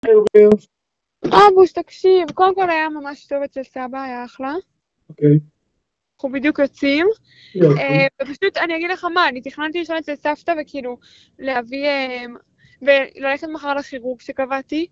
בוש, תקשיב, קודם כל היה ממש טוב אצל סבא, היה אחלה. אוקיי. אנחנו בדיוק יוצאים. יופי. ופשוט אני אגיד לך מה, אני תכננתי לישון אצל סבתא וכאילו להביא, וללכת מחר לכירורג שקבעתי,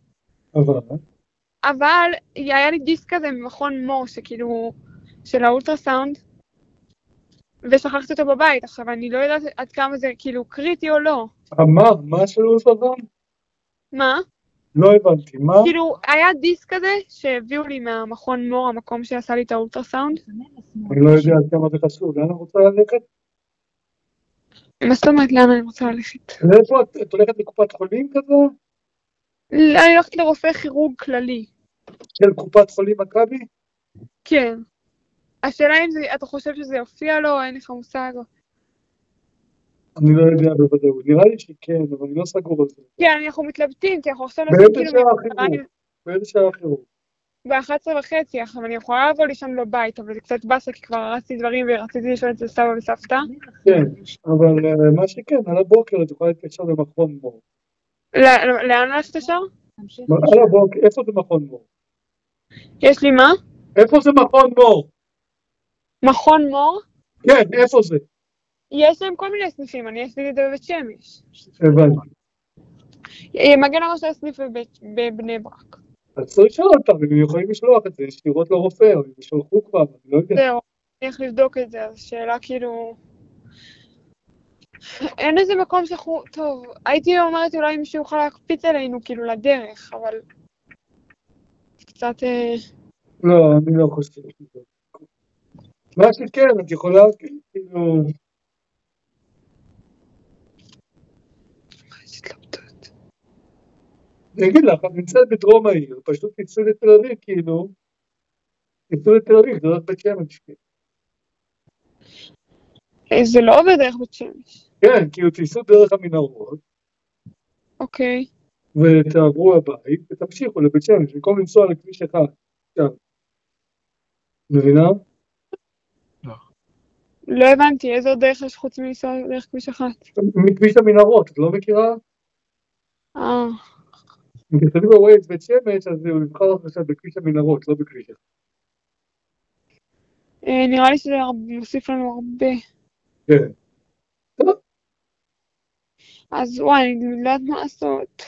אבל היה לי דיסק כזה ממכון מור שכאילו, של האולטרסאונד, ושכחתי אותו בבית. עכשיו אני לא יודעת עד כמה זה כאילו קריטי או לא. מה של אולטרסאונד? מה? לא הבנתי, מה? כאילו, היה דיסק כזה שהביאו לי מהמכון מור, המקום שעשה לי את האולטרסאונד. אני לא יודע עד כמה זה חשוב, לאן אני רוצה ללכת? מה זאת אומרת, לאן אני רוצה ללכת? לאיפה את הולכת לקופת חולים כזה? אני הולכת לרופא כירורג כללי. של קופת חולים מכבי? כן. השאלה אם אתה חושב שזה יופיע לו, אין לך מושג. אני לא יודע בוודאות, נראה לי שכן, אבל אני לא סגור על זה. כן, אנחנו מתלבטים, כי אנחנו עכשיו נוסעים כאילו... באיזה שעה חירום? ב-11:30, עכשיו אני יכולה לבוא לישון בבית, אבל זה קצת באסה, כי כבר הרסתי דברים ורציתי לישון אצל סבא וסבתא. כן, אבל מה שכן, על הבוקר את יכולה להתקשר למכון מור. לאן ללכת ישר? על הבוקר, איפה זה מכון מור? יש לי מה? איפה זה מכון מור? מכון מור? כן, איפה זה? יש להם כל מיני סניפים, אני עשיתי את זה בבית שמש. הבנתי. מגן הראש הסניף בבני ברק. אז צריך לשאול אותם, אם יכולים לשלוח את זה ישירות לרופא, או אם ישלחו כבר, אני לא יודע. זהו, אני הולך לבדוק את זה, אז שאלה כאילו... אין איזה מקום שאנחנו... טוב, הייתי אומרת אולי מישהו יוכל להקפיץ עלינו כאילו לדרך, אבל... קצת... לא, אני לא חושב. מה שכן, את יכולה כאילו... אני אגיד לך, את נמצאת בדרום העיר, פשוט תצאו לתל אביב, כאילו... תצאו לתל אביב, זה רק בית שמש. זה לא עובד דרך בית שמש. כן, כאילו תיסעו דרך המנהרות. אוקיי. ותעברו הבית, ותמשיכו לבית שמש, במקום לנסוע לכביש אחד. מבינה? לא הבנתי, איזו דרך יש חוץ מלנסוע דרך כביש אחת? מכביש המנהרות, את לא מכירה? אם תכתבי בווייז בית שמש, אז הוא נבחר עכשיו בכביש המנהרות, לא בכביש אחד. נראה לי שזה מוסיף לנו הרבה. כן. טוב. אז וואי, אני לא יודעת מה לעשות.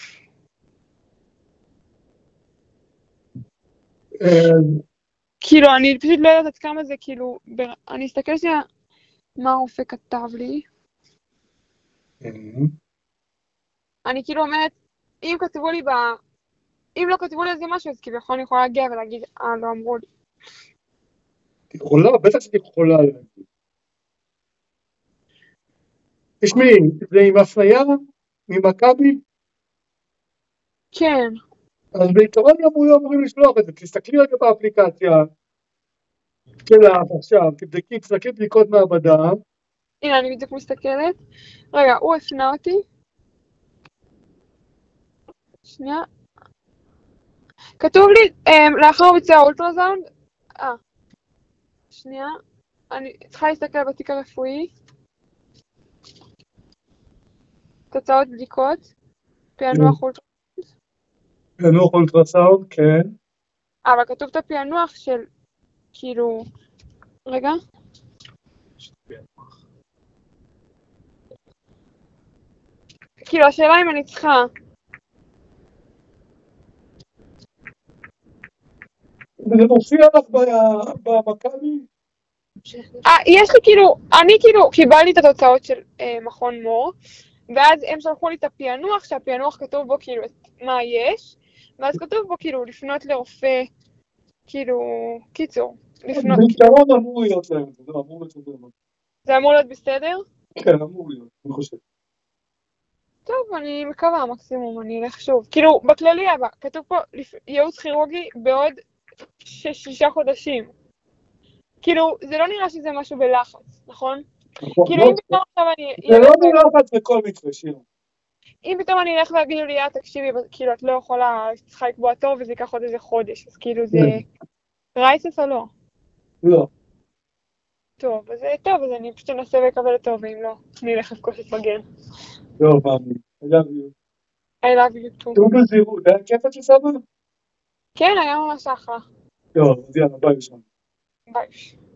כאילו, אני פשוט לא יודעת עד כמה זה, כאילו, אני אסתכל שנייה מה הרופא כתב לי. אני כאילו אומרת, אם לא כתבו לי איזה משהו, אז כביכול אני יכולה להגיע ולהגיד, לא אמרו לי. יכולה, בטח שאת יכולה להגיד. תשמעי, זה עם הפניה ממכבי? כן. אז בעיקרון אמורים לשלוח את זה, תסתכלי רגע באפליקציה שלך עכשיו, תסתכלי בדיקות מעבדה. הנה, אני בדיוק מסתכלת. רגע, הוא הפנה אותי. שנייה. כתוב לי, לאחר ביצוע האולטרסאונד. שנייה. אני צריכה להסתכל בתיק הרפואי. תוצאות בדיקות. פענוח אולטרסאונד. פענוח אולטרסאונד, כן. אבל כתוב את הפענוח של, כאילו, רגע. כאילו, השאלה אם אני צריכה. זה מופיע לך במכבי? יש לי כאילו, אני כאילו קיבלתי את התוצאות של מכון מור, ואז הם שלחו לי את הפענוח, שהפענוח כתוב בו כאילו מה יש, ואז כתוב בו כאילו לפנות לרופא, כאילו, קיצור, לפנות. בעיקרון אמור להיות להם, זה אמור להיות בסדר. זה אמור להיות בסדר? כן, אמור להיות, אני חושב. טוב, אני מקווה מקסימום, אני אלך שוב. כאילו, בכללי כתוב פה ייעוץ כירורגי בעוד 6 חודשים. כאילו, זה לא נראה שזה משהו בלחץ, נכון? כאילו, אם פתאום עכשיו אני... זה לא בלחץ בכל מקרה, שיר. אם פתאום אני אלך ויגידו לי, תקשיבי, כאילו, את לא יכולה, צריכה לקבוע תור וזה ייקח עוד איזה חודש, אז כאילו זה... רייסס או לא? לא. טוב, אז אני פשוט אנסה לקבל אותו, ואם לא, אני אלך לפגוש את מגן. לא, מאמין. I love you. I love you too. תראו בזהירות, היה כיף אצל סבא? כן, היה ממש אחלה. טוב, אז יאללה, ביי שם. ביי.